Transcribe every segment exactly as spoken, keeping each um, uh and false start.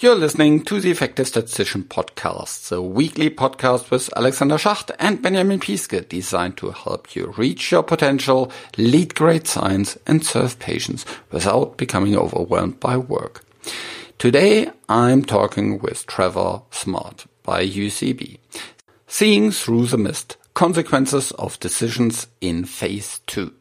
You're listening to the Effective Statistician Podcast, the weekly podcast with Alexander Schacht and Benjamin Piske, designed to help you reach your potential, lead great science, and serve patients without becoming overwhelmed by work. Today, I'm talking with Trevor Smart by U C B. Seeing Through the Mist, Consequences of Decisions in Phase two.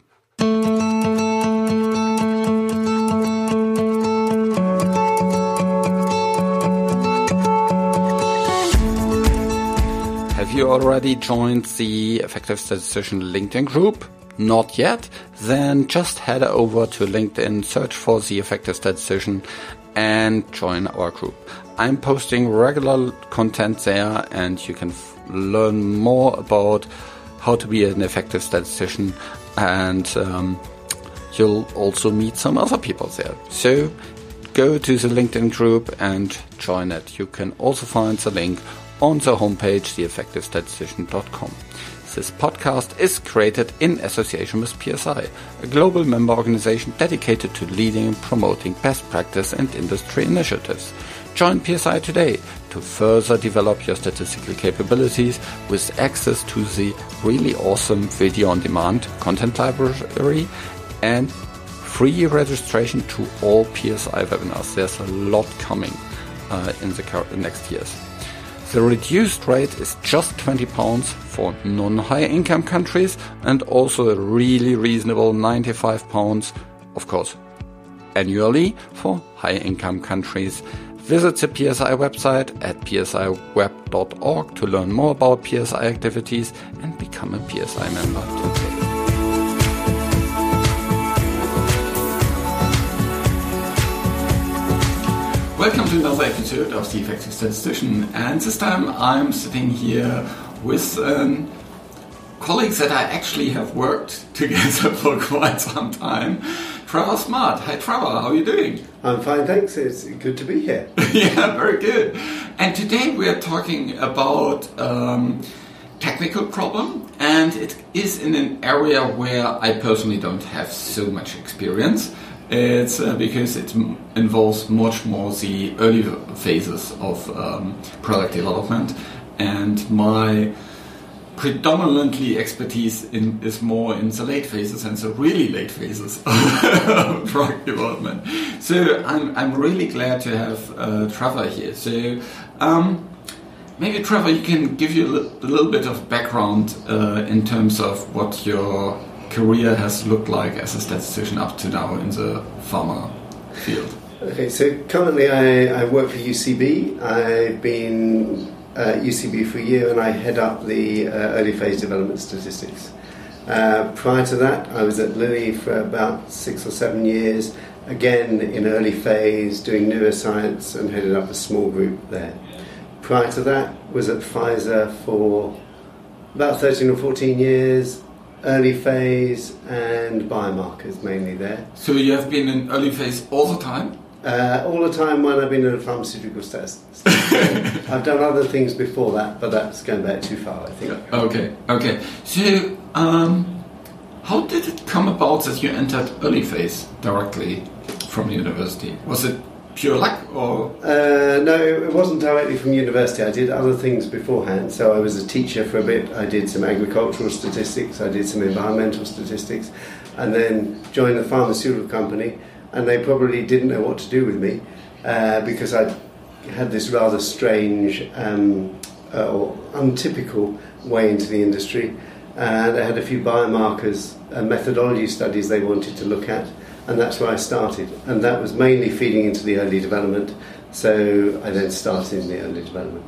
Have you already joined the Effective Statistician LinkedIn group? Not yet? Then just head over to LinkedIn, search for the Effective Statistician and join our group. I'm posting regular content there and you can f- learn more about how to be an effective statistician, and um, you'll also meet some other people there. So go to the LinkedIn group and join it. You can also find the link on the homepage, the effective statistician dot com. This podcast is created in association with P S I, a global member organization dedicated to leading and promoting best practice and industry initiatives. Join P S I today to further develop your statistical capabilities with access to the really awesome video-on-demand content library and free registration to all P S I webinars. There's a lot coming uh, in the next years. The reduced rate is just twenty pounds for non-high income countries and also a really reasonable ninety-five pounds, of course, annually for high income countries. Visit the P S I website at p s i web dot org to learn more about P S I activities and become a P S I member today. Welcome to another episode of The Effective Statistician, and this time I'm sitting here with um, colleagues that I actually have worked together for quite some time. Trevor Smart. Hi Trevor, how are you doing? I'm fine, thanks. It's good to be here. Yeah, very good. And today we are talking about um, technical problem, and it is in an area where I personally don't have so much experience. It's uh, because it m- involves much more the early phases of um, product development, and my predominantly expertise in, is more in the late phases and the really late phases of product development. So I'm I'm really glad to have uh, Trevor here. So um, maybe Trevor, you can give you a, li- a little bit of background uh, in terms of what your career has looked like as a statistician up to now in the pharma field. Okay, so currently I, I work for U C B. I've been at U C B for a year and I head up the uh, early phase development statistics. Uh, prior to that, I was at Lilly for about six or seven years, again in early phase, doing neuroscience and headed up a small group there. Prior to that, was at Pfizer for about thirteen or fourteen years, early phase and biomarkers mainly there. So you have been in early phase all the time? Uh, all the time when I've been in a pharmaceutical statistician. I've done other things before that, but that's going back too far, I think. Okay, okay. So, um, how did it come about that you entered early phase directly from university? Was it pure luck, or? Uh, no, it wasn't directly from university. I did other things beforehand. So I was a teacher for a bit. I did some agricultural statistics. I did some environmental statistics, and then joined the pharmaceutical company. And they probably didn't know what to do with me uh, because I had this rather strange um, uh, or untypical way into the industry. And I had a few biomarkers and methodology studies they wanted to look at. And that's where I started. And that was mainly feeding into the early development. So I then started in the early development.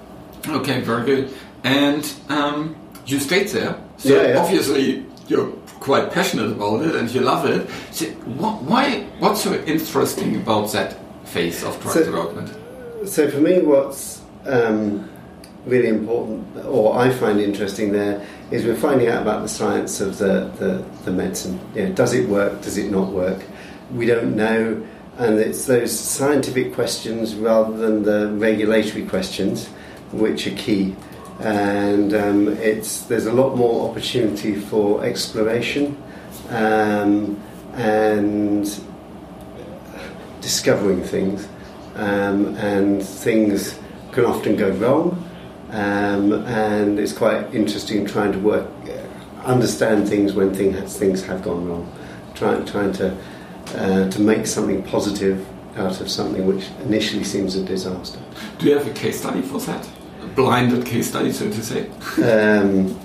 Okay, very good. And um, you stayed there. So yeah, yeah. Obviously you're quite passionate about it and you love it. So wh- why? What's so interesting about that phase of drug so, development? So for me, what's um, really important, or I find interesting there, is we're finding out about the science of the, the, the medicine. You know, does it work? Does it not work? We don't know. And it's those scientific questions rather than the regulatory questions which are key. And um, it's there's a lot more opportunity for exploration um, and discovering things. um, and things can often go wrong, um, and it's quite interesting trying to work, understand things when thing has, things have gone wrong, trying trying to uh, to make something positive out of something which initially seems a disaster. Do you have a case study for that? A blinded case study, so to say? Um,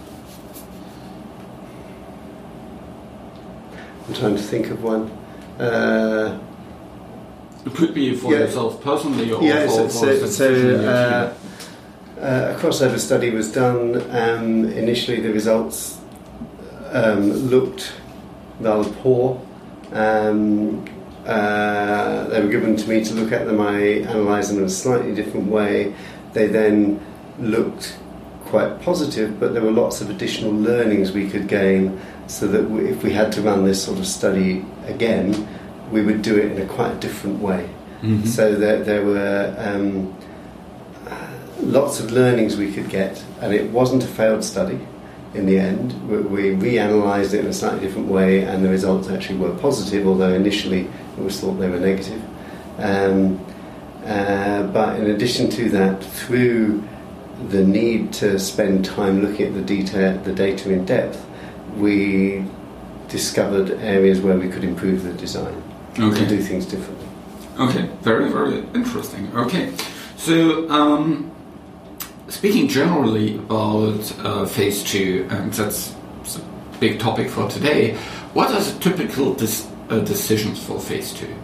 I'm trying to think of one. Uh, it could be for yeah, yourself personally, or yeah, for, so, for so, so uh, uh, a crossover study was done. Um, initially, the results um, looked rather poor. Um, uh, they were given to me to look at them. I analysed them in a slightly different way. They then looked quite positive, but there were lots of additional learnings we could gain, so that we, if we had to run this sort of study again, we would do it in a quite different way. Mm-hmm. So there, there were um, lots of learnings we could get, and it wasn't a failed study in the end. We, we reanalysed it in a slightly different way, and the results actually were positive, although initially it was thought they were negative. Um, uh, but in addition to that, through the need to spend time looking at the data, the data in depth, we discovered areas where we could improve the design, okay, and do things differently. Okay, very, very interesting. Okay, so um, speaking generally about uh, phase two, and that's, that's a big topic for today, what are the typical dis- uh, decisions for phase two?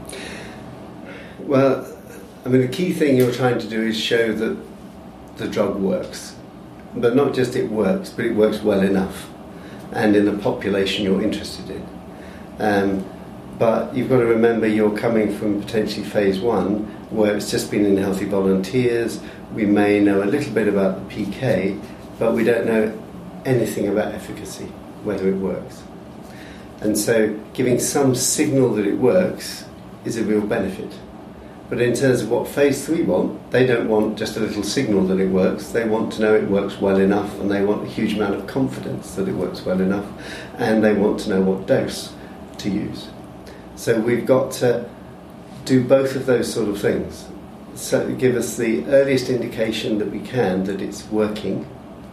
Well, I mean, the key thing you're trying to do is show that the drug works, but not just it works, but it works well enough, and in the population you're interested in. Um, but you've got to remember you're coming from potentially phase one, where it's just been in healthy volunteers. We may know a little bit about the P K, but we don't know anything about efficacy, whether it works. And so giving some signal that it works is a real benefit. But in terms of what phase three want, they don't want just a little signal that it works. They want to know it works well enough, and they want a huge amount of confidence that it works well enough, and they want to know what dose to use. So we've got to do both of those sort of things. So give us the earliest indication that we can that it's working,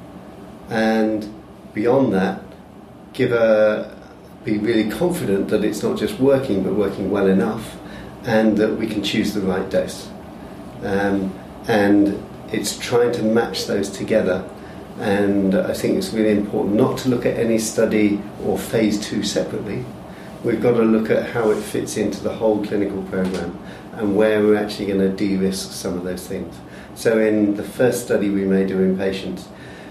and beyond that, give a be really confident that it's not just working, but working well enough, and that we can choose the right dose. Um, and it's trying to match those together. And I think it's really important not to look at any study or phase two separately. We've got to look at how it fits into the whole clinical program and where we're actually going to de-risk some of those things. So in the first study we may do in patients,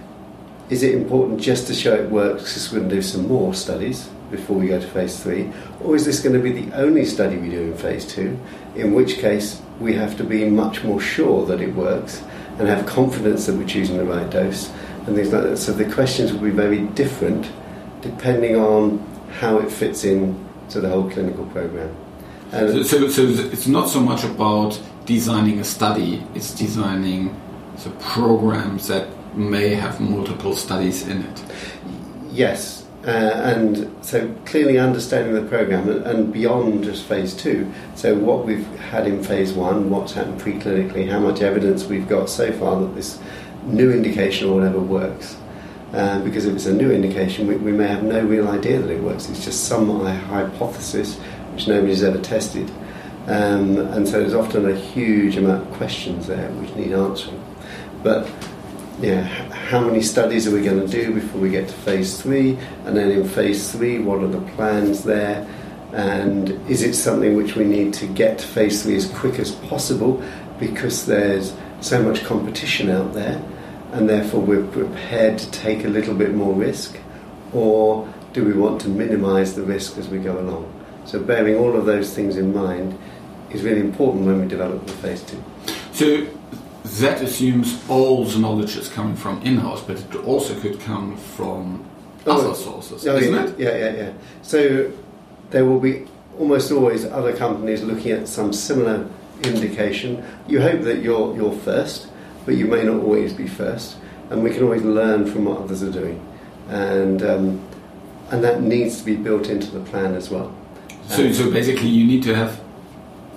is it important just to show it works because we're going to do some more studies before we go to phase three, or is this going to be the only study we do in phase two, in which case we have to be much more sure that it works and have confidence that we're choosing the right dose and things like that. So the questions will be very different depending on how it fits in to the whole clinical program. And so, so, so it's not so much about designing a study, it's designing the programs that may have multiple studies in it. Yes. Uh, and so clearly understanding the program and, and beyond just phase two, so what we've had in phase one, what's happened preclinically, how much evidence we've got so far that this new indication or whatever works. Uh, because if it's a new indication, we, we may have no real idea that it works. It's just some hypothesis which nobody's ever tested. Um, and so there's often a huge amount of questions there which need answering. But yeah, how many studies are we going to do before we get to phase three? And then in phase three, what are the plans there? And is it something which we need to get to phase three as quick as possible because there's so much competition out there and therefore we're prepared to take a little bit more risk? Or do we want to minimise the risk as we go along? So bearing all of those things in mind is really important when we develop the phase two. So that assumes all the knowledge is coming from in-house, but it also could come from oh, other sources, oh, isn't yeah, it? Yeah, yeah, yeah. So there will be almost always other companies looking at some similar indication. You hope that you're you're first, but you may not always be first, and we can always learn from what others are doing, and um, and that needs to be built into the plan as well. So, um, so basically, you need to have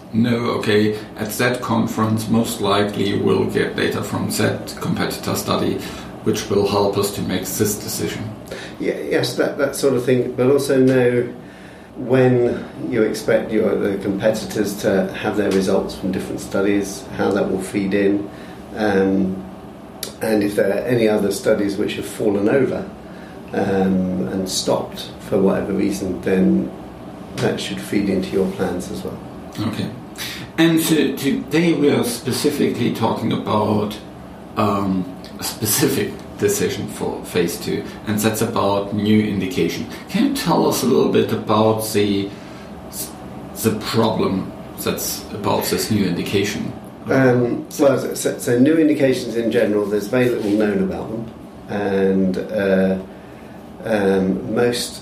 know, okay, at that conference most likely we'll get data from that competitor study which will help us to make this decision. Yeah, yes, that, that sort of thing, but also know when you expect your the competitors to have their results from different studies, how that will feed in, um, and if there are any other studies which have fallen over um, and stopped for whatever reason, then that should feed into your plans as well. Okay. And so today we are specifically talking about um, a specific decision for phase two, and that's about new indication. Can you tell us a little bit about the the problem that's about this new indication? Um, well, so, so new indications in general, there's very little known about them, and uh, um, most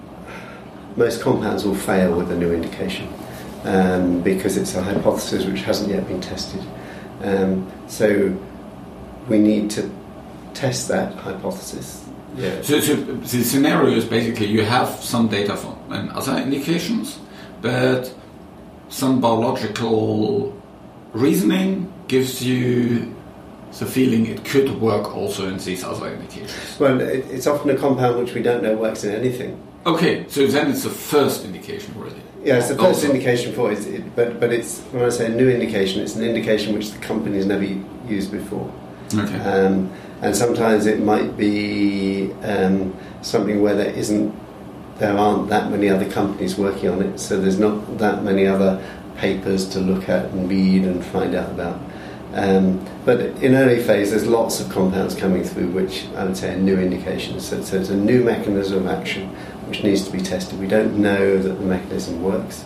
most compounds will fail with a new indication um, because it's a hypothesis which hasn't yet been tested. Um, so we need to test that hypothesis. Yeah. So, so the scenario is basically you have some data from and other indications, but some biological reasoning gives you the feeling it could work also in these other indications. Well, it, it's often a compound which we don't know works in anything. Okay, so then it's the first indication, really. Yeah, it's the first also. indication for it, it, but but it's when I say a new indication, it's an indication which the company has never used before. Okay. Um, and sometimes it might be um, something where there isn't, there aren't that many other companies working on it, so there's not that many other papers to look at and read and find out about. Um, but in early phase, there's lots of compounds coming through, which I would say are new indications. So, so it's a new mechanism of action which needs to be tested. We don't know that the mechanism works,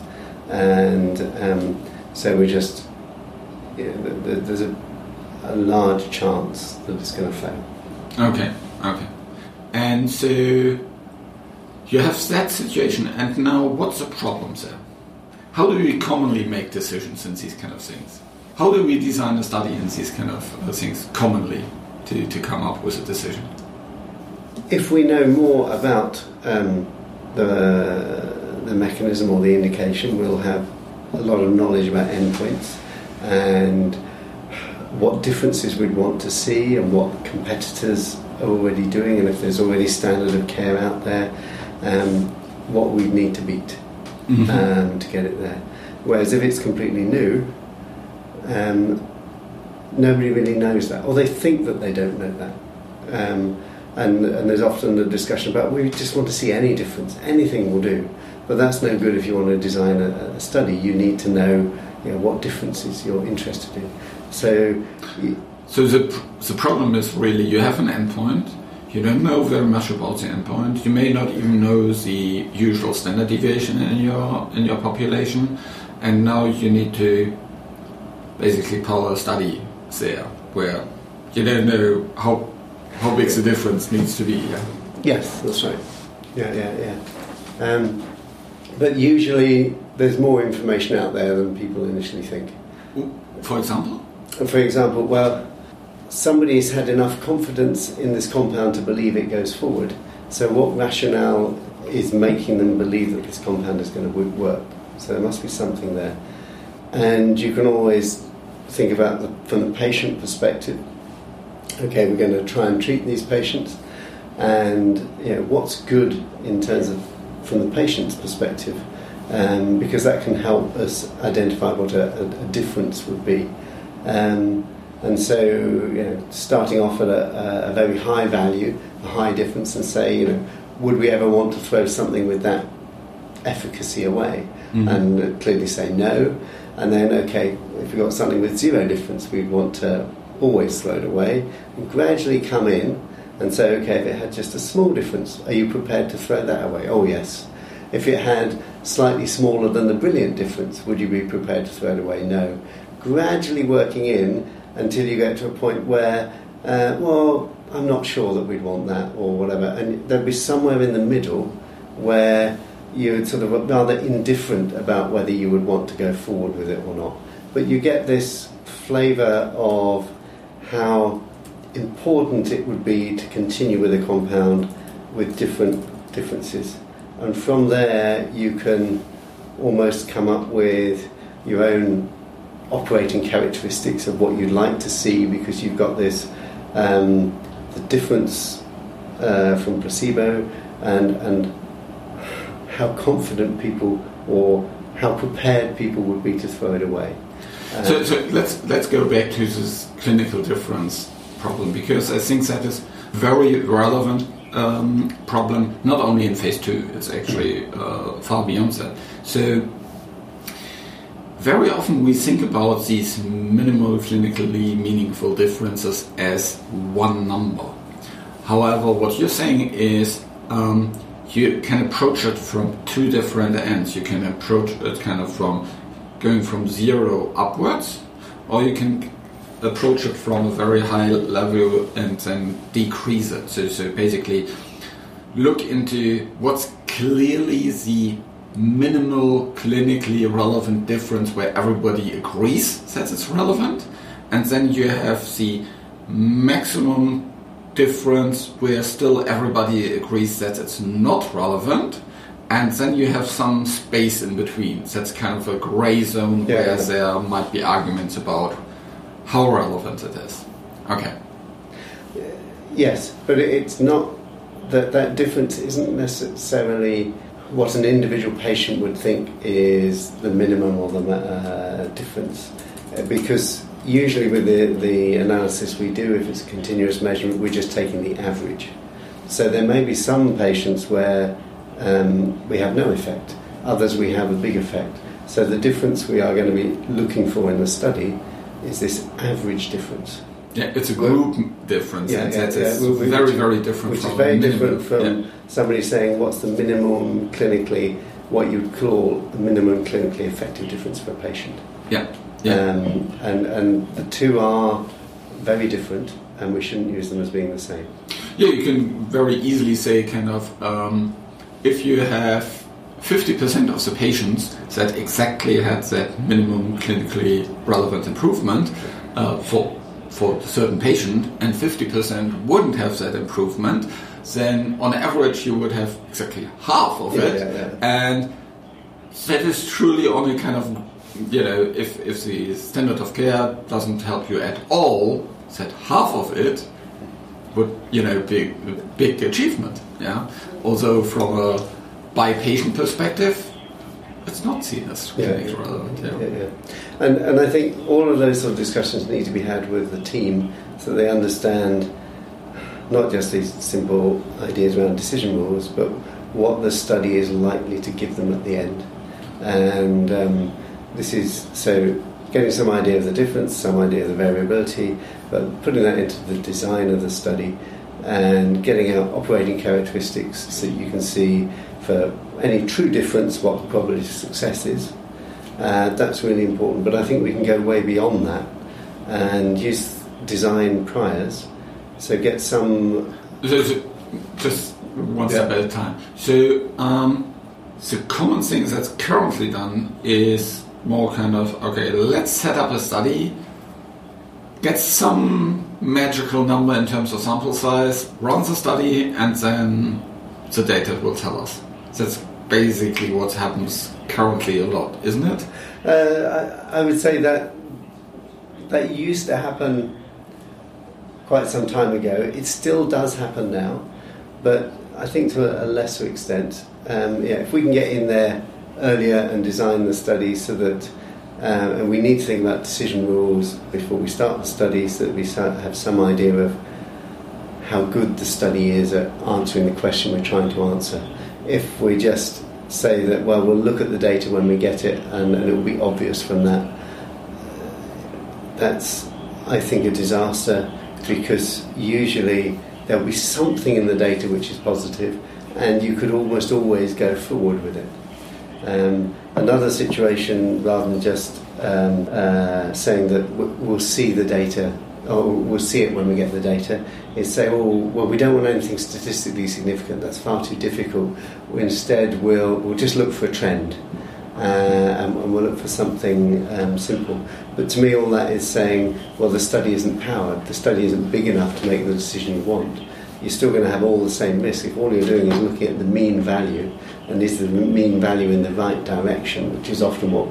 and um, so we just you know, there's a a large chance that it's going to fail. Okay, okay. And so you have that situation, and now what's the problem there? How do we commonly make decisions in these kind of things? How do we design a study in these kind of uh, things commonly to, to come up with a decision? If we know more about um, the, the mechanism or the indication, we'll have a lot of knowledge about endpoints and what differences we'd want to see and what competitors are already doing, and if there's already standard of care out there, um, what we need to beat mm-hmm. um, to get it there. Whereas if it's completely new, um, nobody really knows that, or they think that they don't know that. Um, and, and there's often a discussion about, we just want to see any difference, anything will do. But that's no good if you want to design a, a study. You need to know, you know what differences you're interested in. So, so the the problem is really you have an endpoint. You don't know very much about the endpoint. You may not even know the usual standard deviation in your in your population, and now you need to basically power a study there where you don't know how how big the difference needs to be. Yeah. Yes, that's right. Yeah, yeah, yeah. Um, but usually there's more information out there than people initially think. For example. For example, well, somebody's had enough confidence in this compound to believe it goes forward. So what rationale is making them believe that this compound is going to work? So there must be something there. And you can always think about the, from the patient perspective. Okay, we're going to try and treat these patients, and you know what's good in terms of from the patient's perspective, um, because that can help us identify what a, a, a difference would be. Um, and so, you know, starting off at a, a very high value, a high difference, and say, you know, would we ever want to throw something with that efficacy away? Mm-hmm. And clearly say no. And then, okay, if we've got something with zero difference, we'd want to always throw it away, and gradually come in and say, okay, if it had just a small difference, are you prepared to throw that away? Oh, yes. If it had slightly smaller than the brilliant difference, would you be prepared to throw it away? No. Gradually working in until you get to a point where, uh, well, I'm not sure that we'd want that or whatever. And there'd be somewhere in the middle where you're sort of rather indifferent about whether you would want to go forward with it or not. But you get this flavour of how important it would be to continue with a compound with different differences. And from there you can almost come up with your own operating characteristics of what you'd like to see, because you've got this um, the difference uh, from placebo, and and how confident people or how prepared people would be to throw it away. Um, so, so let's let's go back to this clinical difference problem, because I think that is very relevant um, problem, not only in phase two, it's actually uh, far beyond that. So very often we think about these minimal clinically meaningful differences as one number. However, what you're saying is um, you can approach it from two different ends. You can approach it kind of from going from zero upwards, or you can approach it from a very high level and then decrease it. So, so basically look into what's clearly the minimal clinically relevant difference where everybody agrees that it's relevant, and then you have the maximum difference where still everybody agrees that it's not relevant, and then you have some space in between. That's kind of a gray zone yeah, where yeah. there might be arguments about how relevant it is. Okay. Yes, but it's not that that difference isn't necessarily what an individual patient would think is the minimum or the uh, difference, uh, because usually with the, the analysis we do, if it's a continuous measurement, we're just taking the average. So there may be some patients where um, we have no effect, others we have a big effect. So the difference we are going to be looking for in the study is this average difference. Yeah, it's a group well, difference. Yeah, and yeah, that yeah. is Well, we, very, which, very different which from is very minimum. different from yeah. somebody saying what's the minimum clinically, what you'd call the minimum clinically effective difference for a patient. Yeah, yeah. Um, and, and the two are very different, and we shouldn't use them as being the same. Yeah, you can very easily say kind of, um, if you have fifty percent of the patients that exactly had that minimum clinically relevant improvement uh, for for a certain patient, and fifty percent wouldn't have that improvement, then on average you would have exactly half of yeah, it. Yeah, yeah. And that is truly only kind of, you know, if, if the standard of care doesn't help you at all, that half of it would, you know, be a big achievement. Yeah. Although from a by patient perspective, it's not seen as yeah, clinically yeah, relevant. Yeah. Yeah, yeah. And and I think all of those sort of discussions need to be had with the team so they understand not just these simple ideas around decision rules, but what the study is likely to give them at the end. And um, this is so getting some idea of the difference, some idea of the variability, but putting that into the design of the study and getting out operating characteristics so that you can see for any true difference what the probability of success is. Uh, that's really important, but I think we can go way beyond that and use design priors. So get some... So, so just one step yeah. at a time. So um, the common thing that's currently done is more kind of, okay, let's set up a study, get some magical number in terms of sample size, run the study, and then the data will tell us. That's basically what happens currently a lot, isn't it? Uh, I, I would say that that used to happen quite some time ago. It still does happen now, but I think to a, a lesser extent. Um, yeah, if we can get in there earlier and design the study so that, uh, and we need to think about decision rules before we start the study so that we have some idea of how good the study is at answering the question we're trying to answer. If we just say that, well, we'll look at the data when we get it and, and it will be obvious from that, that's, I think, a disaster, because usually there'll be something in the data which is positive and you could almost always go forward with it. Um, another situation, rather than just um, uh, saying that w- we'll see the data, or we'll see it when we get the data, is say, oh, well, we don't want anything statistically significant, that's far too difficult. Instead, we'll, we'll just look for a trend, uh, and, and we'll look for something um, simple. But to me, all that is saying, well, the study isn't powered, the study isn't big enough to make the decision you want. You're still going to have all the same risk if all you're doing is looking at the mean value, and is the mean value in the right direction, which is often what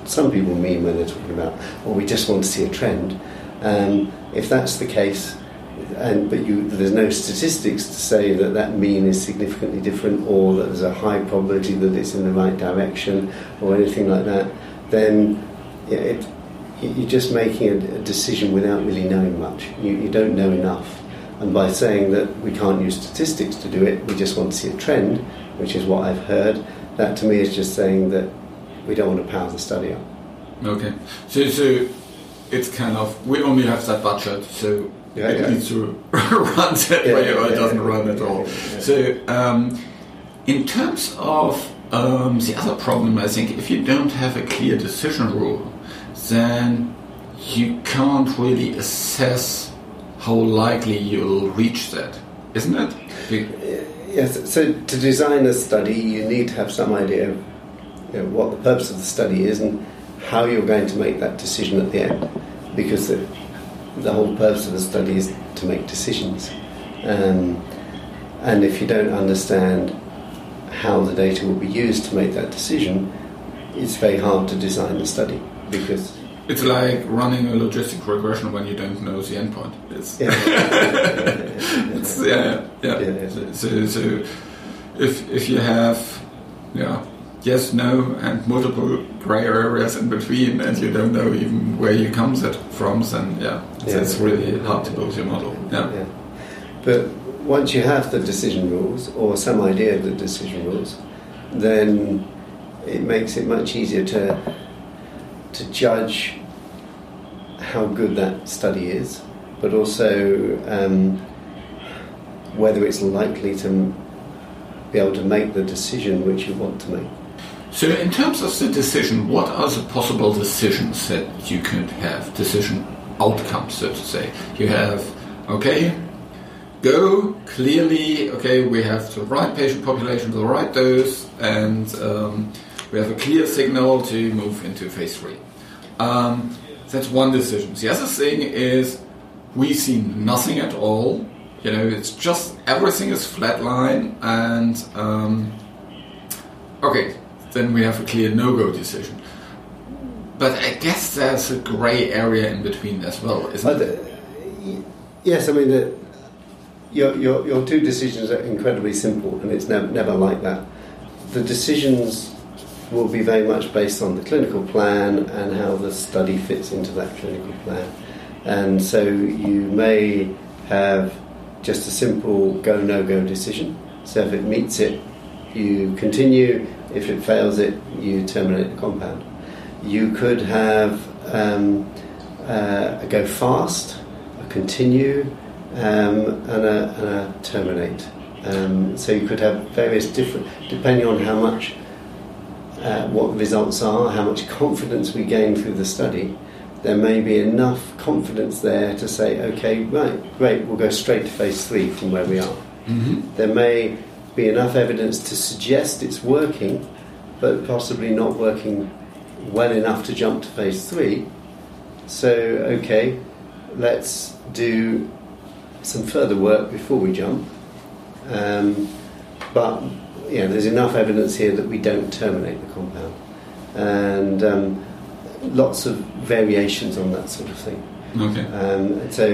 some people mean when they're talking about, or we just want to see a trend. Um, if that's the case, and but you, there's no statistics to say that that mean is significantly different, or that there's a high probability that it's in the right direction, or anything like that, then yeah, it, you're just making a, a decision without really knowing much. You, you don't know enough. And by saying that we can't use statistics to do it, we just want to see a trend, which is what I've heard, that to me is just saying that we don't want to power the study up. Okay. So, so it's kind of, we only have that budget, so yeah, it yeah. needs to run that yeah, way or yeah, it doesn't yeah, run yeah, at all. yeah, yeah. So, um, in terms of um, the other problem, I think if you don't have a clear decision rule, then you can't really assess how likely you'll reach that, isn't it? You, yes, so to design a study, you need to have some idea of you know, what the purpose of the study is and how you're going to make that decision at the end. Because the, the whole purpose of the study is to make decisions. Um, and if you don't understand how the data will be used to make that decision, it's very hard to design the study. Because it's like running a logistic regression when you don't know the endpoint. It's yeah, it's, yeah, yeah. yeah, yeah. So, so, so if if you have yeah yes, no, and multiple grey areas in between, and you don't know even where you comes it from, then yeah, it's, yeah. it's really hard to build your model. Yeah. yeah. But once you have the decision rules or some idea of the decision rules, then it makes it much easier to to judge how good that study is, but also um, whether it's likely to be able to make the decision which you want to make. So in terms of the decision, what are the possible decisions that you could have, decision outcomes, so to say? You have, okay, go, clearly, okay, we have the right patient population, the right dose, and um, we have a clear signal to move into phase three. Um, that's one decision. The other thing is we see nothing at all. You know, it's just everything is flatline, and um, okay, then we have a clear no-go decision. But I guess there's a grey area in between as well, isn't uh, it? Yes, I mean the, your, your your two decisions are incredibly simple, and it's never, never like that. The decisions will be very much based on the clinical plan and how the study fits into that clinical plan. And so you may have just a simple go, no-go decision. So if it meets it, you continue. If it fails it, you terminate the compound. You could have um, uh, a go fast, a continue, um, and, a, and a terminate. Um, so you could have various different, depending on how much Uh, what the results are, how much confidence we gain through the study, there may be enough confidence there to say, okay, right, great, we'll go straight to phase three from where we are. Mm-hmm. There may be enough evidence to suggest it's working, but possibly not working well enough to jump to phase three. So, okay, let's do some further work before we jump. Um, but Yeah, there's enough evidence here that we don't terminate the compound, and um, lots of variations on that sort of thing. Okay. Um, so,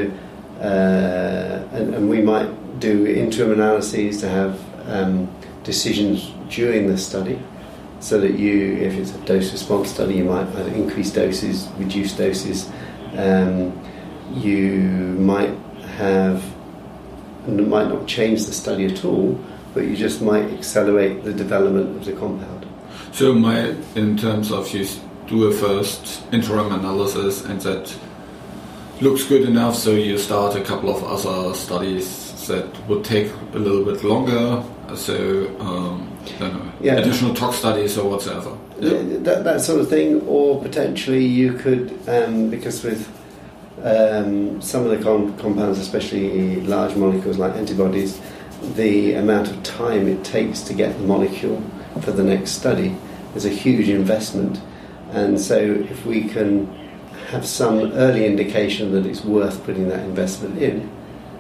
uh, and, and we might do interim analyses to have um, decisions during the study, so that you, if it's a dose response study, you might either increase doses, reduce doses. Um, you might have, might not change the study at all, but you just might accelerate the development of the compound. So my, in terms of you do a first interim analysis and that looks good enough, so you start a couple of other studies that would take a little bit longer, so um, I don't know, yeah. additional tox studies or whatever. Yeah. That, that sort of thing, or potentially you could, um, because with um, some of the com- compounds, especially large molecules like antibodies, the amount of time it takes to get the molecule for the next study is a huge investment. And so if we can have some early indication that it's worth putting that investment in,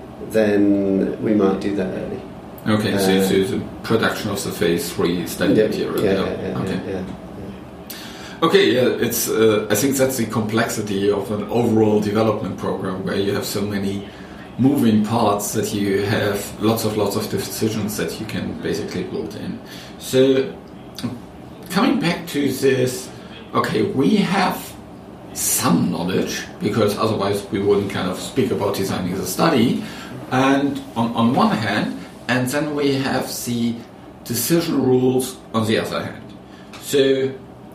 then we might do that early. Okay, uh, so, so the production of the phase three study yeah, material. Yeah, yeah. yeah, yeah, okay. yeah, Okay, yeah, it's. Uh, I think that's the complexity of an overall development program where you have so many moving parts that you have lots of lots of decisions that you can basically build in. So, coming back to this, okay, we have some knowledge because otherwise we wouldn't kind of speak about designing the study. And on on one hand, and then we have the decision rules on the other hand. So.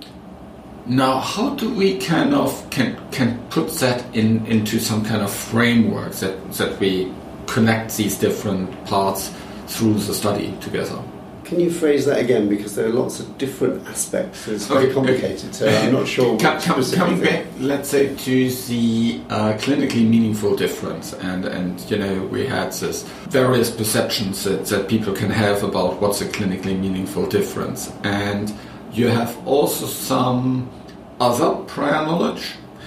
Now, how do we kind of can can put that in into some kind of framework that that we connect these different parts through the study together? Can you phrase that again? Because there are lots of different aspects. It's very okay, complicated, okay. so I'm not sure. Come, come, coming thing. back, let's say to the uh, clinically meaningful difference, and and you know we had this various perceptions that, that people can have about what's a clinically meaningful difference, and you have also some other prior knowledge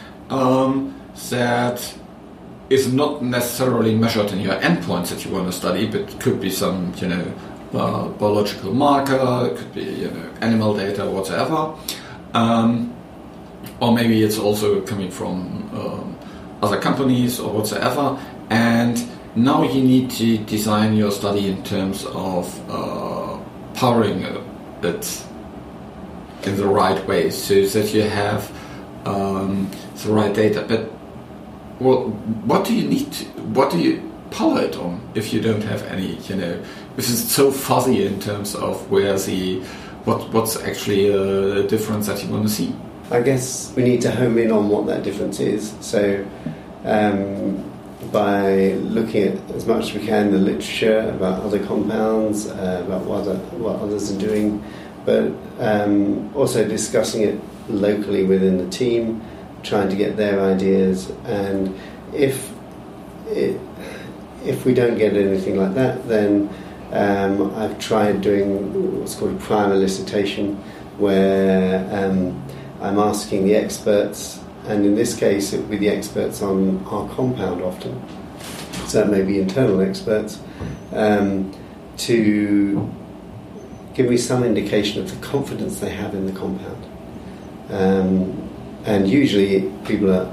um, that is not necessarily measured in your endpoints that you want to study, but could be some, you know, uh, biological marker, it could be, you know, animal data, whatever. Um, or maybe it's also coming from um, other companies or whatsoever. And now you need to design your study in terms of uh, powering it in the right way, so that you have um, the right data. But well, what do you need? To, what do you power it on if you don't have any? You know, this is so fuzzy in terms of where the what what's actually a difference that you want to see. I guess we need to home in on what that difference is. So. Um, by looking at as much as we can the literature about other compounds, uh, about what, other, what others are doing, but um, also discussing it locally within the team, trying to get their ideas, and if it, if we don't get anything like that, then um, I've tried doing what's called a prior elicitation, where um, I'm asking the experts, and in this case it would be the experts on our compound often, so that may be internal experts, um, to give me some indication of the confidence they have in the compound. Um, and usually people are,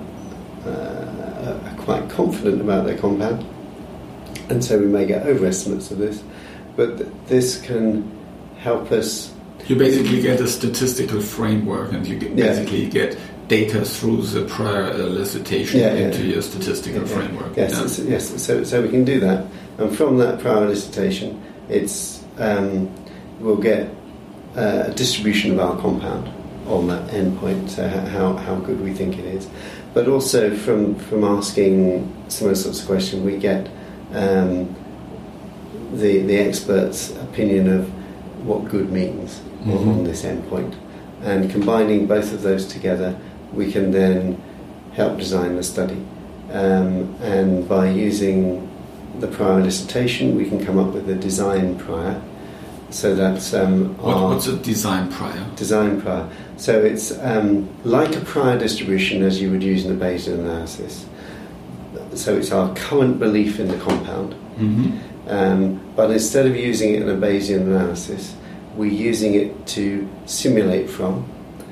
uh, are quite confident about their compound, and so we may get overestimates of this, but th- this can help us. You basically get a statistical framework, and you get yeah. basically get data through the prior elicitation yeah, yeah. into your statistical yeah. framework. Yes, yeah. yes. So, so we can do that, and from that prior elicitation, it's um, we'll get uh, a distribution of our compound on that endpoint, so how how good we think it is, but also from from asking similar sorts of questions, we get um, the the expert's opinion of what good means mm-hmm. on this endpoint, and combining both of those together, we can then help design the study. Um, and by using the prior elicitation, we can come up with a design prior. So that's um, what, our what's a design prior? Design prior. So it's um, like a prior distribution as you would use in a Bayesian analysis. So it's our current belief in the compound. Mm-hmm. Um, but instead of using it in a Bayesian analysis, we're using it to simulate from,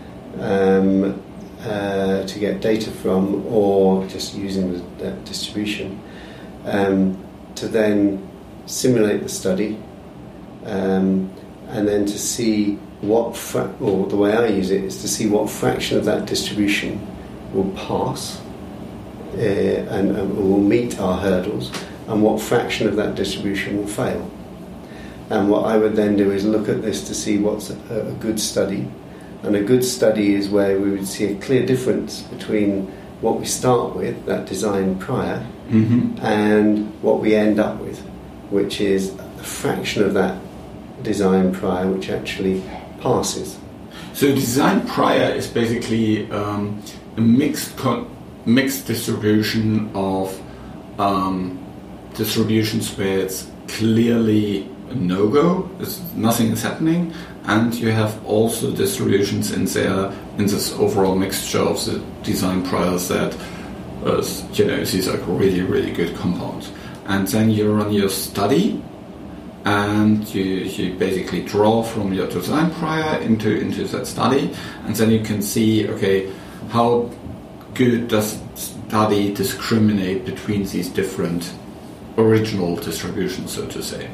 um, uh, to get data from, or just using the, the distribution, um, to then simulate the study, um, and then to see what, fra- or the way I use it is to see what fraction of that distribution will pass uh, and, and will meet our hurdles, and what fraction of that distribution will fail. And what I would then do is look at this to see what's a, a good study. And a good study is where we would see a clear difference between what we start with, that design prior, mm-hmm. and what we end up with, which is a fraction of that design prior which actually passes. So design prior is basically um, a mixed con- mixed distribution of um, distributions where it's clearly a no-go, nothing is happening, and you have also distributions in there in this overall mixture of the design priors that uh, you know, these are really really good compounds, and then you run your study, and you, you basically draw from your design prior into, into that study, and then you can see, okay, how good does study discriminate between these different original distributions, so to say?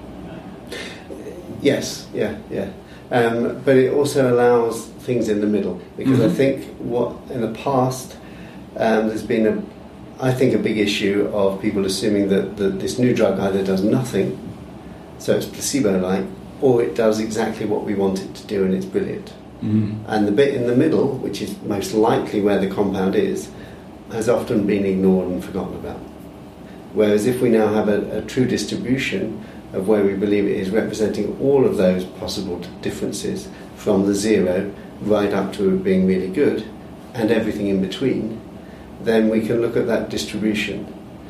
Yes, yeah, yeah. Um, but it also allows things in the middle, because mm-hmm. I think what in the past um, there's been a, I think a big issue of people assuming that, that this new drug either does nothing, so it's placebo-like, or it does exactly what we want it to do and it's brilliant. Mm-hmm. And the bit in the middle, which is most likely where the compound is, has often been ignored and forgotten about. Whereas if we now have a, a true distribution of where we believe it is representing all of those possible differences from the zero right up to it being really good and everything in between, then we can look at that distribution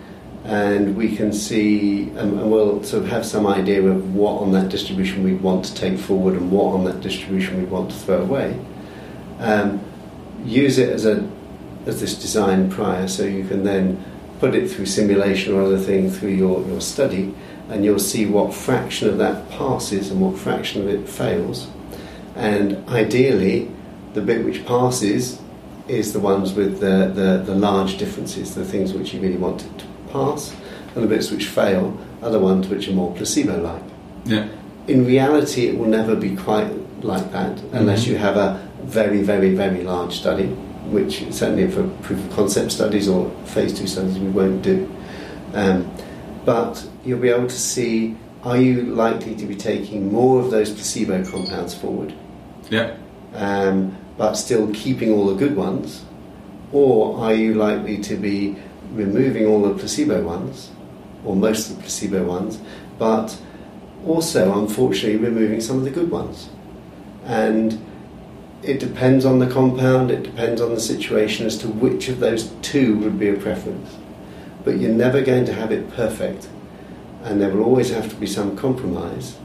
and we can see, um, and we'll sort of have some idea of what on that distribution we'd want to take forward and what on that distribution we'd want to throw away. Um, use it as a as this design prior, so you can then put it through simulation or other thing through your, your study, and you'll see what fraction of that passes and what fraction of it fails. And ideally, the bit which passes is the ones with the, the, the large differences, the things which you really want it to pass, and the bits which fail are the ones which are more placebo-like. Yeah. In reality, it will never be quite like that unless mm-hmm. you have a very, very, very large study, which certainly for proof of concept studies or phase two studies we won't do. Um, but you'll be able to see, are you likely to be taking more of those placebo compounds forward? Yeah. Um, but still keeping all the good ones? Or are you likely to be removing all the placebo ones, or most of the placebo ones, but also, unfortunately, removing some of the good ones? And it depends on the compound, it depends on the situation as to which of those two would be a preference. But you're never going to have it perfect, and there will always have to be some compromise.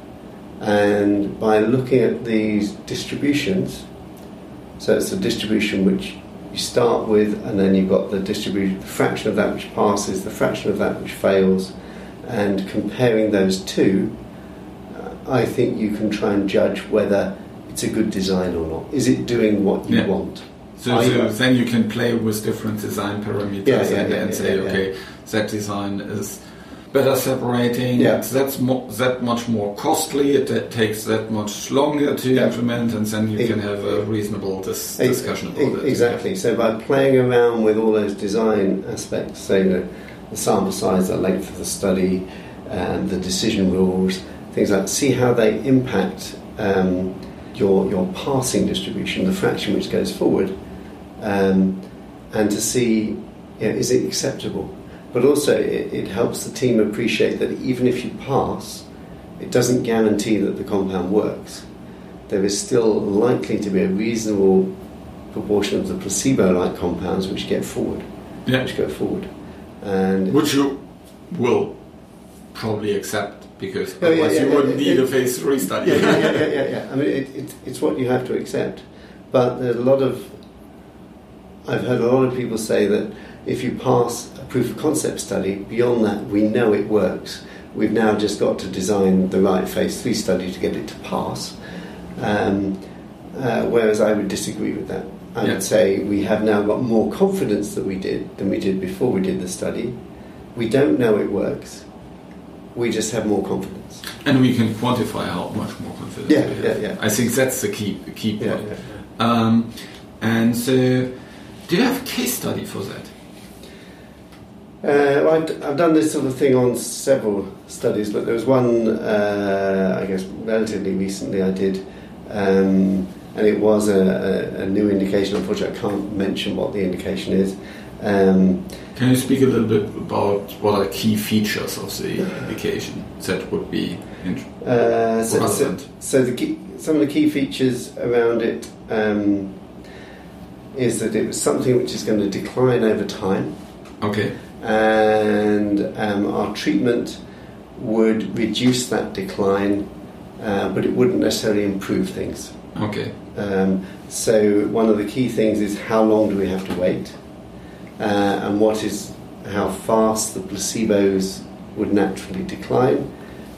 And by looking at these distributions, so it's the distribution which you start with, and then you've got the distribution, the fraction of that which passes, the fraction of that which fails, and comparing those two, uh, I think you can try and judge whether it's a good design or not. Is it doing what you yeah. want? So, so then you can play with different design parameters yeah, yeah, and, yeah, and yeah, say, yeah, okay, yeah. that design is better separating, yeah. that's mo- that much more costly, it t- takes that much longer to yeah. implement, and then you it, can have a reasonable dis- it, discussion about it, it. Exactly. So by playing around with all those design aspects, so you know, the sample size, the length of the study, and the decision rules, things like, see how they impact um, your your passing distribution, the fraction which goes forward, um, and to see, you know, is it acceptable? But also it, it helps the team appreciate that even if you pass, it doesn't guarantee that the compound works. There is still likely to be a reasonable proportion of the placebo-like compounds which get forward, yeah. which go forward, and which you will probably accept, because oh, otherwise yeah, yeah, you wouldn't yeah, need yeah, a phase three study. Yeah, yeah, yeah, yeah, yeah, yeah. I mean, it, it, it's what you have to accept. But there's a lot of, I've heard a lot of people say that if you pass a proof of concept study, beyond that we know it works. We've now just got to design the right phase three study to get it to pass. Um, uh, whereas I would disagree with that. I yeah. would say we have now got more confidence that we did than we did before we did the study. We don't know it works. We just have more confidence. And we can quantify how much more confidence yeah, we have. Yeah, yeah. I think that's the key, key point. Yeah, yeah, yeah. Um, and so, do you have a case study for that? Uh, well, I've, I've done this sort of thing on several studies, but there was one, uh, I guess, relatively recently I did, um, and it was a, a, a new indication. Unfortunately, I can't mention what the indication is. Um, Can you speak a little bit about what are key features of the indication that would be interesting? Uh, so, so, so the key, some of the key features around it um, is that it was something which is going to decline over time. Okay. And um, our treatment would reduce that decline, uh, but it wouldn't necessarily improve things. Okay. Um, so one of the key things is how long do we have to wait, uh, and what is how fast the placebos would naturally decline,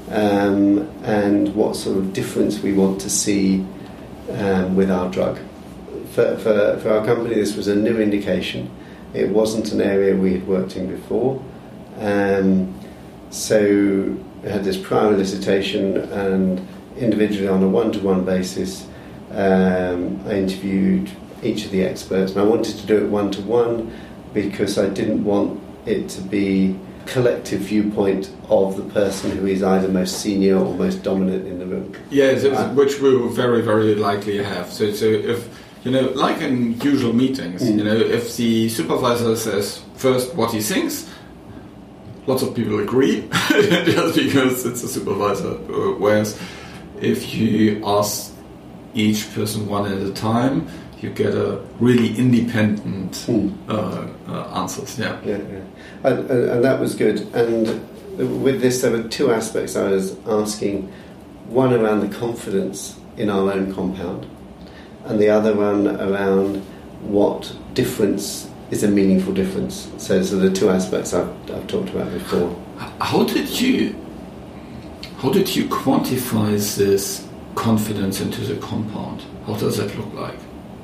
um, and what sort of difference we want to see um, with our drug. For, for, for our company, this was a new indication. It wasn't an area we had worked in before. Um, so we had this prior elicitation, and individually on a one-to-one basis, um, I interviewed each of the experts, and I wanted to do it one-to-one because I didn't want it to be a collective viewpoint of the person who is either most senior or most dominant in the room. Yes, uh, which we will very, very likely have. So, so if, you know, like in usual meetings, mm. you know, if the supervisor says first what he thinks, lots of people agree, just because it's a supervisor. Whereas if you ask each person one at a time, you get a really independent mm. uh, uh, answers. Yeah, yeah, yeah. And, and, and that was good. And with this, there were two aspects I was asking. One around the confidence in our own compound, and the other one around what difference is a meaningful difference. So, so the two aspects I've, I've talked about before. How did you how did you quantify this confidence into the compound? How does that look like?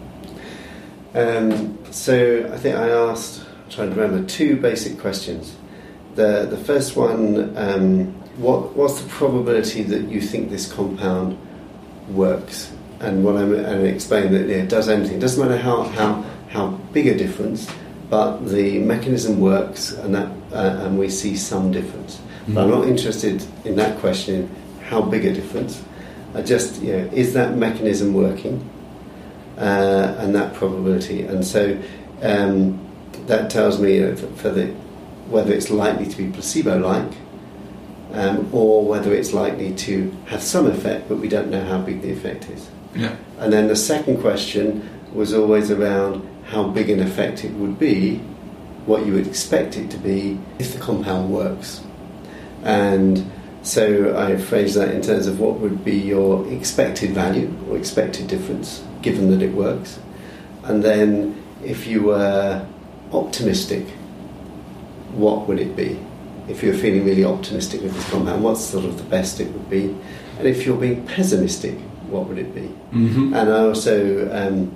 Um, so I think I asked, I'm trying to remember, two basic questions. The the first one, um, what what's the probability that you think this compound works? And what I'm and explain that it does anything. It doesn't matter how how how big a difference, but the mechanism works, and that uh, and we see some difference. Mm-hmm. But I'm not interested in that question, how big a difference. I just, you know, is that mechanism working, uh, and that probability. And so um, that tells me, you know, for, for the whether it's likely to be placebo-like, um, or whether it's likely to have some effect, but we don't know how big the effect is. Yeah. And then the second question was always around how big an effect it would be, what you would expect it to be if the compound works. And so I phrased that in terms of what would be your expected value or expected difference, given that it works. And then if you were optimistic, what would it be? If you're feeling really optimistic with this compound, what's sort of the best it would be? And if you're being pessimistic, what would it be? Mm-hmm. And I also um,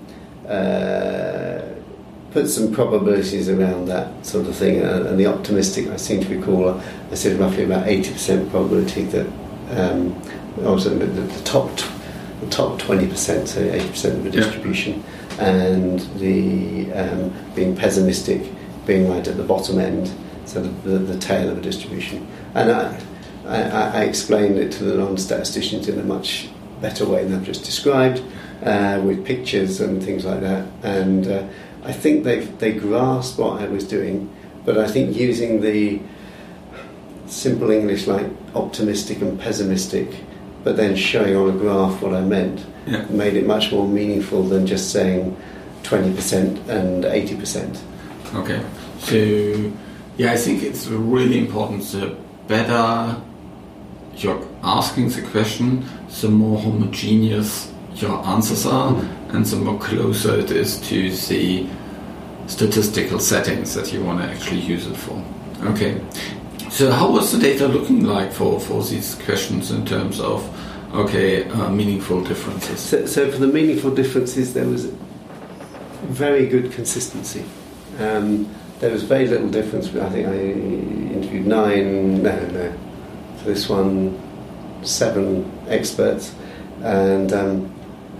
uh, put some probabilities around that sort of thing. And, and the optimistic, I seem to recall, I said roughly about eighty percent probability that um, also the, the top the top twenty percent, so eighty percent of the distribution, yeah. And the um, being pessimistic being right at the bottom end, so the, the, the tail of the distribution. And I, I, I explained it to the non-statisticians in a much better way than I've just described, uh, with pictures and things like that. And uh, I think they they grasped what I was doing, but I think using the simple English like optimistic and pessimistic, but then showing on a graph what I meant, yeah. made it much more meaningful than just saying twenty percent and eighty percent. Okay, so yeah, I think it's really important. The better you're asking the question, the more homogeneous your answers are, mm-hmm. and the more closer it is to the statistical settings that you want to actually use it for. Okay, so how was the data looking like for, for these questions in terms of, okay, uh, meaningful differences? So, so for the meaningful differences, there was very good consistency. Um, there was very little difference. I think I interviewed nine, no, no, for this one, seven experts, and um,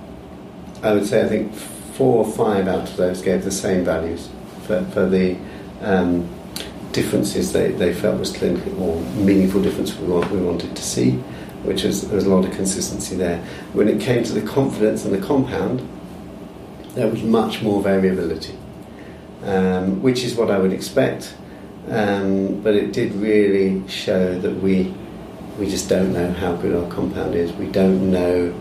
I would say I think four or five out of those gave the same values for, for the um, differences they, they felt was clinical or meaningful difference we, want, we wanted to see, which was, there was a lot of consistency there. When it came to the confidence in the compound, there was much more variability. Um, which is what I would expect, um, but it did really show that we we just don't know how good our compound is. We don't know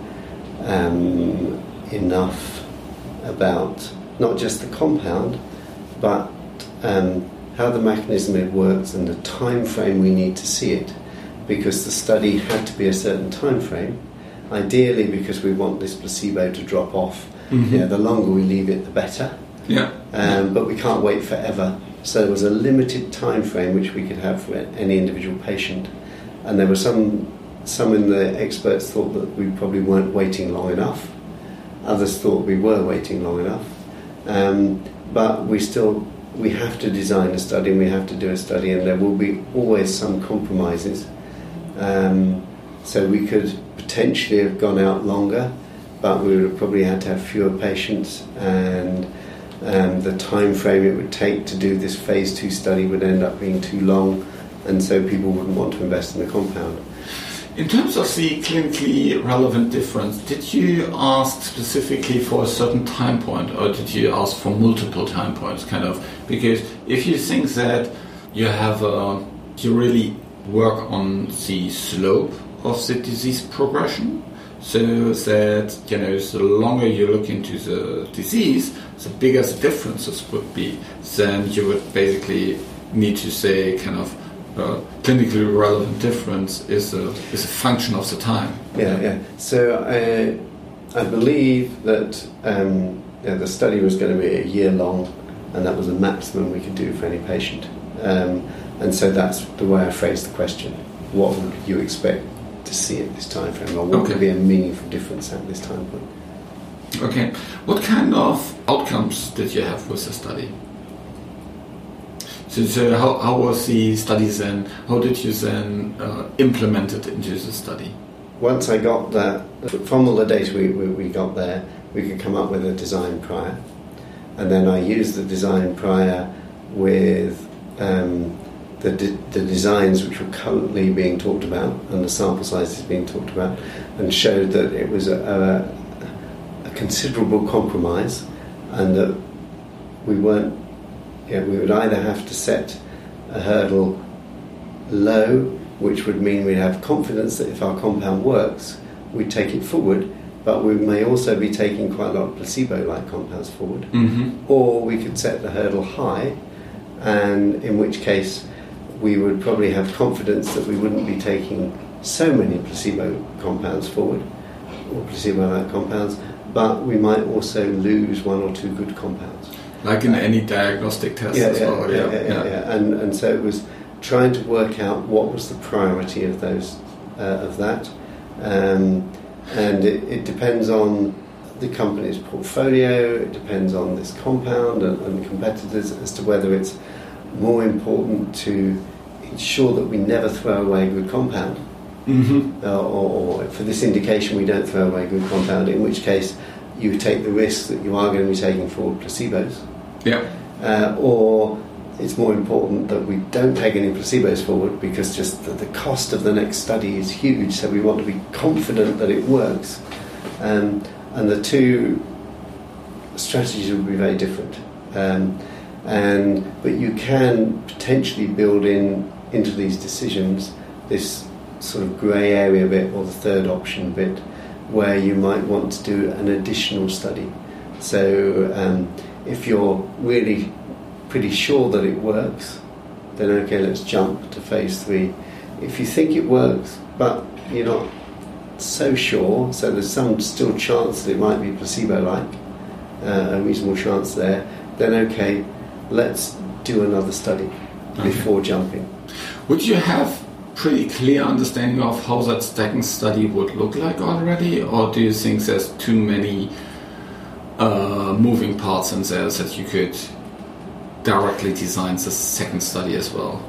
um, enough about not just the compound, but um, how the mechanism works and the time frame we need to see it, because the study had to be a certain time frame, ideally because we want this placebo to drop off. Mm-hmm. You know, the longer we leave it, the better. Yeah. Um, but we can't wait forever. So there was a limited time frame which we could have for any individual patient. And there were some some in the experts thought that we probably weren't waiting long enough. Others thought we were waiting long enough. Um, but we still, we have to design a study and we have to do a study, and there will be always some compromises. Um, so we could potentially have gone out longer, but we would have probably had to have fewer patients, and um, the time frame it would take to do this phase two study would end up being too long, and so people wouldn't want to invest in the compound. In terms of the clinically relevant difference, did you ask specifically for a certain time point, or did you ask for multiple time points, kind of? Because if you think that you have a, you really work on the slope of the disease progression, so that, you know, the longer you look into the disease, the bigger the differences would be, then you would basically need to say kind of uh, clinically relevant difference is a, is a function of the time. Yeah, yeah. So I, I believe that um, yeah, the study was going to be a year long, and that was the maximum we could do for any patient. Um, and so that's the way I phrased the question. What would you expect to see at this time frame, or what okay. would be a meaningful difference at this time point? Okay. What kind of outcomes did you have with the study? So, so how, how was the study then? How did you then uh, implement it into the study? Once I got that, from all the data we, we, we got there, we could come up with a design prior, and then I used the design prior with um, the, de- the designs which were currently being talked about and the sample sizes being talked about, and showed that it was a, a, a considerable compromise, and that we weren't, you know, we would either have to set a hurdle low, which would mean we'd have confidence that if our compound works, we'd take it forward, but we may also be taking quite a lot of placebo-like compounds forward. Mm-hmm. Or we could set the hurdle high, and in which case we would probably have confidence that we wouldn't be taking so many placebo compounds forward, or placebo-like compounds, but we might also lose one or two good compounds. Like in any diagnostic test yeah, as yeah, well. Yeah, Yeah, yeah, yeah, yeah. yeah. And, and so it was trying to work out what was the priority of those uh, of that. Um, and it, it depends on the company's portfolio, it depends on this compound and, and competitors as to whether it's more important to ensure that we never throw away a good compound, Mm-hmm. uh, or, or for this indication we don't throw away a good compound, in which case you take the risk that you are going to be taking forward placebos, Yeah. uh, or it's more important that we don't take any placebos forward, because just the, the cost of the next study is huge, so we want to be confident that it works. Um, and the two strategies will be very different. Um, and but you can potentially build in into these decisions this sort of grey area bit, or the third option bit, where you might want to do an additional study. So um, if you're really pretty sure that it works, then okay, let's jump to phase three. If you think it works, but you're not so sure, so there's some still chance that it might be placebo-like, uh, a reasonable chance there, then okay, let's do another study okay. before jumping. Would you have pretty clear understanding of how that second study would look like already, or do you think there's too many uh, moving parts in there that you could directly design the second study as well?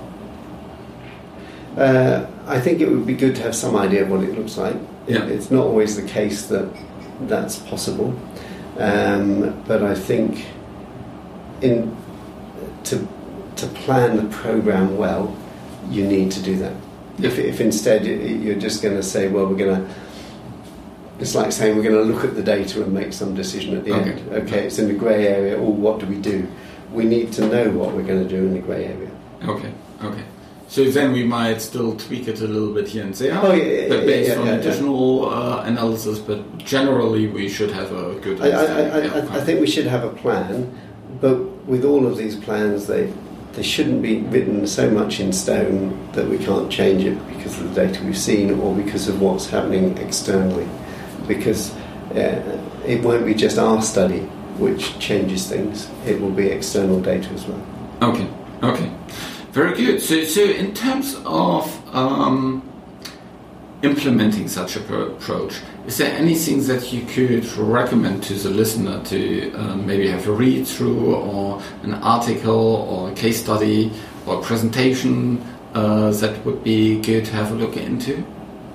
Uh, I think it would be good to have some idea of what it looks like. Yeah. It's not always the case that that's possible, um, but I think in to to plan the program well, you need to do that. Yeah. If, if instead you're just going to say, well, we're going to, it's like saying we're going to look at the data and make some decision at the Okay. end. Okay, it's in the grey area. Oh, what do we do? We need to know what we're going to do in the grey area. Okay, okay. So then we might still tweak it a little bit here and there, Oh, yeah, yeah, but based yeah, yeah, on yeah, additional uh, analysis, but generally we should have a good I, I, understanding. I, Yeah, I, I think we should have a plan, but with all of these plans, they they shouldn't be written so much in stone that we can't change it because of the data we've seen or because of what's happening externally. Because uh, it won't be just our study which changes things, it will be external data as well. Okay, okay. Very good. So, so in terms of um, implementing such an approach, is there anything that you could recommend to the listener to um, maybe have a read through, or an article or a case study or a presentation uh, that would be good to have a look into?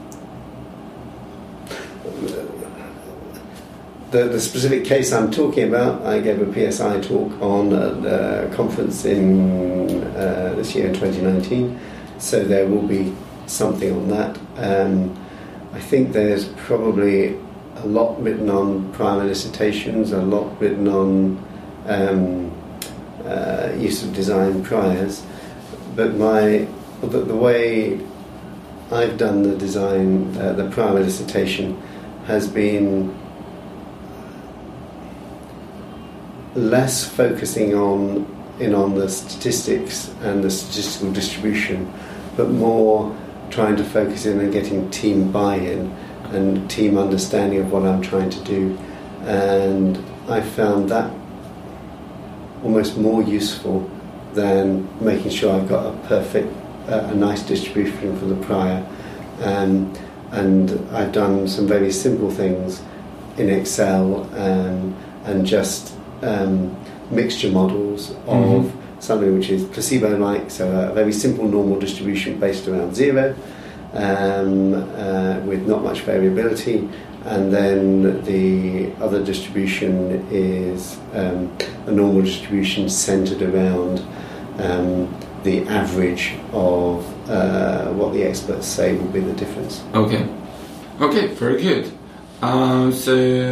The, the specific case I'm talking about, I gave a P S I talk on a, a conference in uh, this year in twenty nineteen, so there will be something on that. Um, I think there's probably a lot written on prior elicitations, a lot written on um, uh, use of design priors, but my the, the way I've done the design, uh, the prior elicitation, has been less focusing on in on the statistics and the statistical distribution, but more trying to focus in on getting team buy-in and team understanding of what I'm trying to do. And I found that almost more useful than making sure I've got a perfect, uh, a nice distribution for the prior. Um, and I've done some very simple things in Excel um, and just Um, mixture models of mm-hmm. something which is placebo-like, so a very simple normal distribution based around zero, um, uh, with not much variability, and then the other distribution is um, a normal distribution centered around um, the average of uh, what the experts say will be the difference. Okay, okay, very good. Uh, so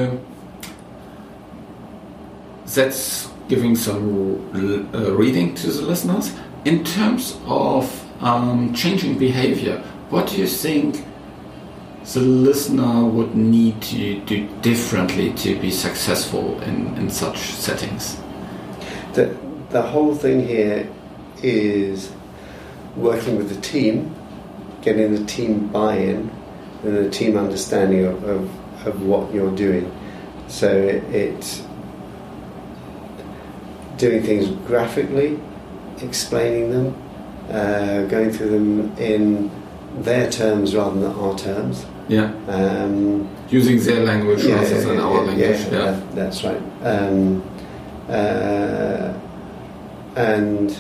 that's giving some uh, reading to the listeners. In terms of um, changing behavior, what do you think the listener would need to do differently to be successful in, in such settings? The, the whole thing here is working with the team, getting the team buy-in and the team understanding of, of, of what you're doing. So it, it's doing things graphically, explaining them, uh, going through them in their terms rather than our terms. Yeah. Um, Using their language yeah, rather yeah, than yeah, our yeah, language. Yeah, yeah. That, that's right. Um, uh, and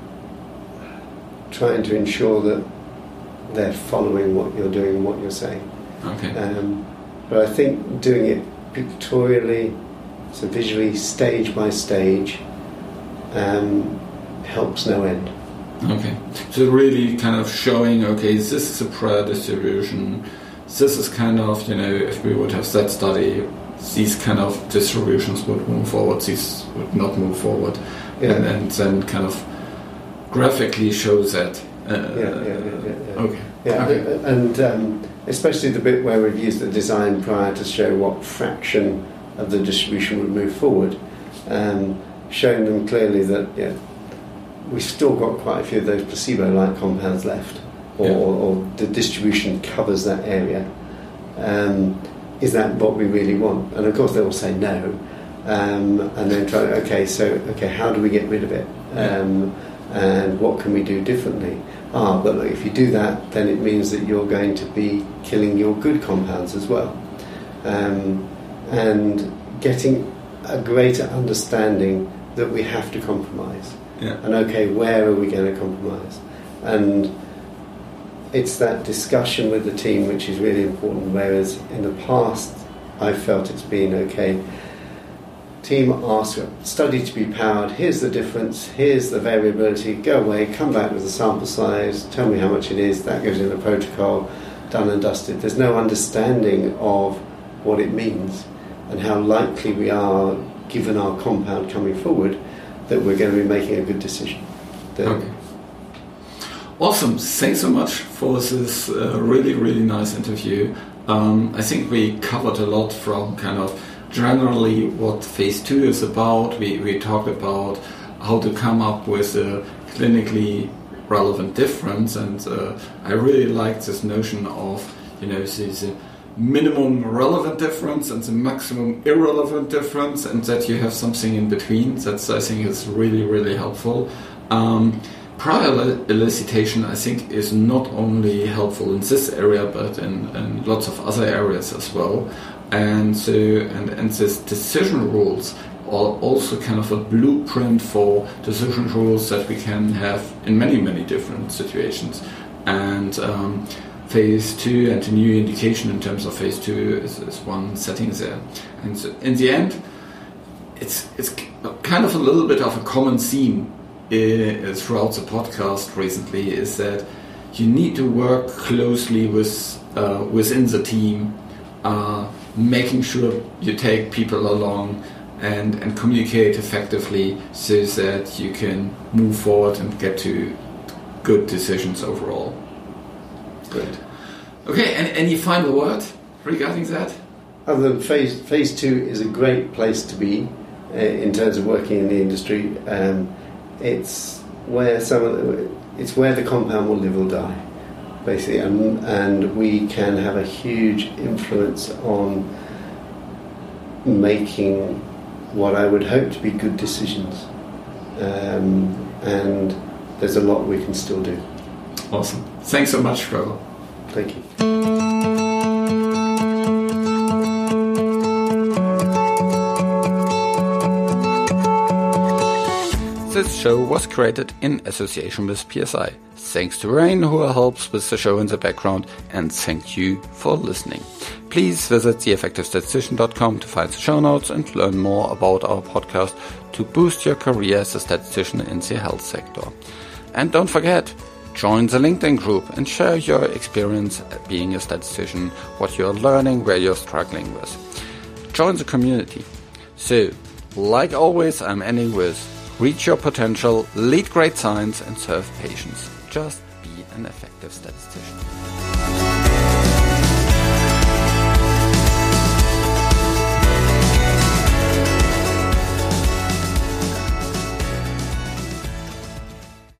trying to ensure that they're following what you're doing and what you're saying. Okay. Um, but I think doing it pictorially, so visually, stage by stage, um, helps no end. Okay. So really kind of showing, okay, this is a prior distribution, this is kind of, you know, if we would have that study, these kind of distributions would move forward, these would not move forward. Yeah. And, and then kind of graphically shows that. Uh, yeah, yeah, yeah, yeah, yeah. Okay. Yeah, okay. and um, especially the bit where we've used the design prior to show what fraction of the distribution would move forward, um, showing them clearly that yeah, we've still got quite a few of those placebo-like compounds left, or, yeah. or, or the distribution covers that area. Um, is that what we really want? And of course they will say no, um, and then try, okay, so okay, how do we get rid of it? Um, and what can we do differently? Ah, but look, if you do that, then it means that you're going to be killing your good compounds as well. Um, and getting a greater understanding that we have to compromise. Yeah. And okay, where are we going to compromise? And it's that discussion with the team which is really important, whereas in the past I felt it's been okay, team asks, study to be powered, here's the difference, here's the variability, go away, come back with the sample size, tell me how much it is, that goes in the protocol, done and dusted. There's no understanding of what it means and how likely we are, given our compound coming forward, that we're going to be making a good decision. The okay. Awesome. Thanks so much for this uh, really, really nice interview. Um, I think we covered a lot from kind of generally what phase two is about. We, we talked about how to come up with a clinically relevant difference, and uh, I really like this notion of, you know, the minimum relevant difference and the maximum irrelevant difference, and that you have something in between. That's, I think, is really, really helpful. Um, prior elicitation, I think, is not only helpful in this area, but in, in lots of other areas as well. And so, and, and this decision rules are also kind of a blueprint for decision rules that we can have in many, many different situations. And um, phase two and a new indication in terms of phase two is, is one setting there. And so in the end, it's it's kind of a little bit of a common theme uh, throughout the podcast recently, is that you need to work closely with uh, within the team, uh, making sure you take people along and, and communicate effectively so that you can move forward and get to good decisions overall. Good. Okay, and any final word regarding that? Other than phase phase two is a great place to be uh, in terms of working in the industry. Um, it's where some of the, it's where the compound will live or die, basically, and, and we can have a huge influence on making what I would hope to be good decisions. Um, and there's a lot we can still do. Awesome. Thanks so much, Trevor. Thank you. This show was created in association with P S I. Thanks to Rain, who helps with the show in the background, and thank you for listening. Please visit the effective statistician dot com to find the show notes and learn more about our podcast to boost your career as a statistician in the health sector. And don't forget, join the LinkedIn group and share your experience being a statistician, what you're learning, where you're struggling with. Join the community. So, like always, I'm ending with: reach your potential, lead great science, and serve patients. Just be an effective statistician.